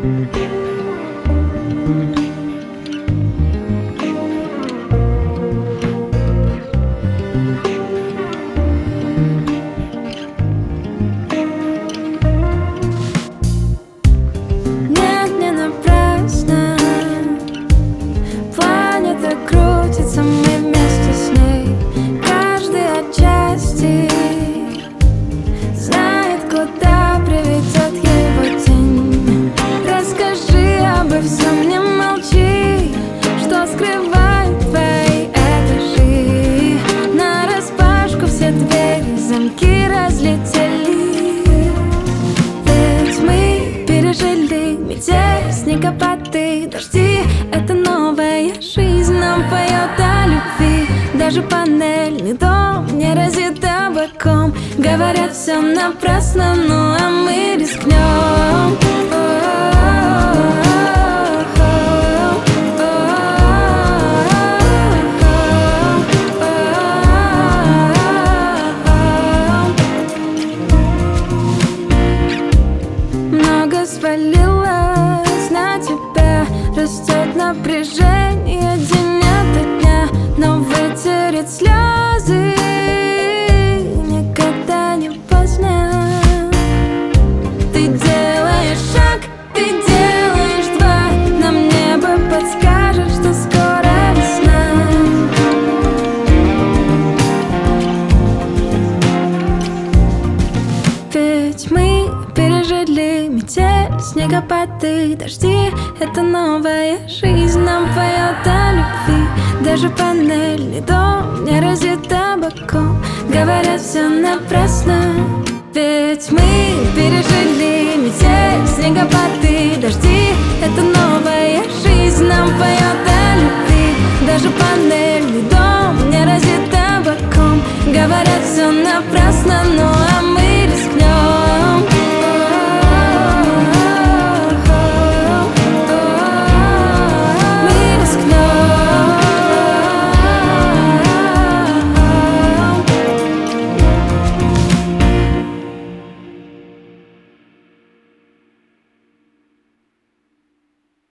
Снегопады, дожди, это новая жизнь нам поет о любви. Даже панельный дом не разит табаком. Говорят, все напрасно, ну а мы рискнем. Много свалилось на тебя, растет напряжение день ото дня, но вытереть слезы никогда не поздно. Ты делаешь шаг, ты делаешь два, нам небо подскажет, что скоро весна. Ведь мы пережили метель, снегопады, дожди, это новая жизнь нам поет о любви. Даже панельный дом не разит табаком. Говорят, все напрасно. Ведь мы пережили метель, снегопады, дожди, это новая жизнь нам поет о любви. Даже панельный дом не разит табаком. Говорят, все напрасно, ну а мы